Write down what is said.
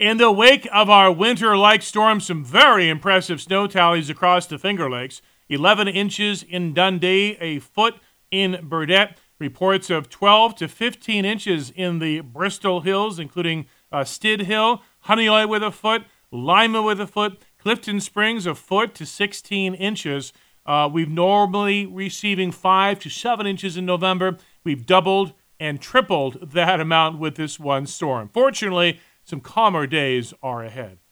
In the wake of our winter-like storm, some very impressive snow tallies across the Finger Lakes. 11 inches in Dundee, a foot in Burdett. Reports of 12 to 15 inches in the Bristol Hills, including Stid Hill, Honeoye with a foot, Lima with a foot, Clifton Springs a foot to 16 inches. We've normally receiving 5 to 7 inches in November. We've doubled and tripled that amount with this one storm. Fortunately, some calmer days are ahead.